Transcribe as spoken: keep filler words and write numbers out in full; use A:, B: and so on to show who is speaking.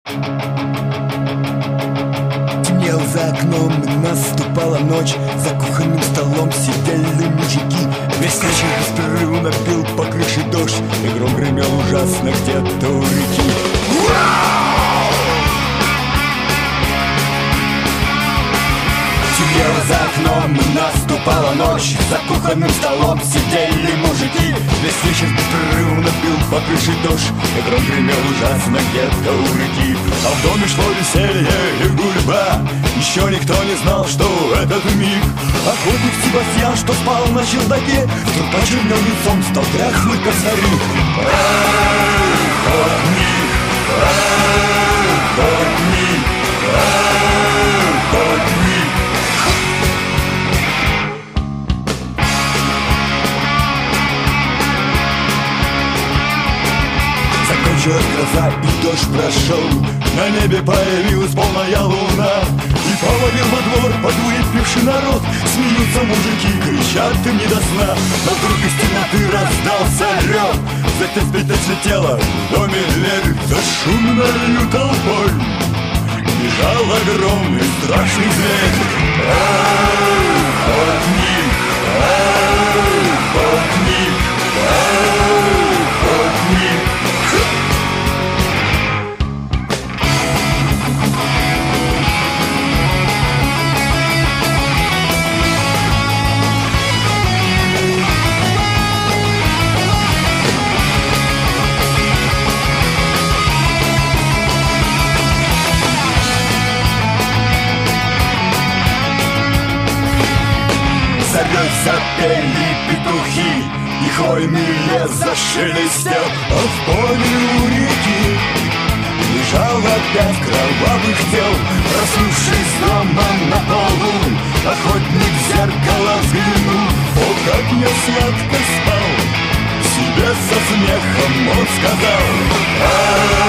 A: Темнел за окном, наступала ночь. За кухонным столом сидели мужики. Весь вечер беспрерывно бил по крыше дождь, и гром гремел ужасно где-то у реки. Темнело за окном, наступала ночь. За кухонным столом сидели мужики. Весь вечер беспрерывно бил по крыше дождь, и гром гремел ужасно где-то у реки. А в доме шло веселье и гульба. Еще никто не знал, что этот миг охотник Себастьян, что спал на чердаке, вдруг почернел лицом, стал дряхлый косарик. Охотник, охотник, охотник. Закончилась гроза и дождь прошел. На небе появилась полная луна, и повалил во двор подвыпивший народ. Смеются мужики, кричат им не до сна. Но вдруг из темноты раздался рев. Затем спит отлетела в доме дверь. За шумною толпой бежал огромный страшный зверь. Охотник, охотник, охотник. Запели петухи, и хвойный лес зашелестел. А в поле у реки лежал опять кровавых тел. Проснувшись дома на полу, охотник в зеркало взглянул. О, как я сладко спал, себе со смехом он сказал: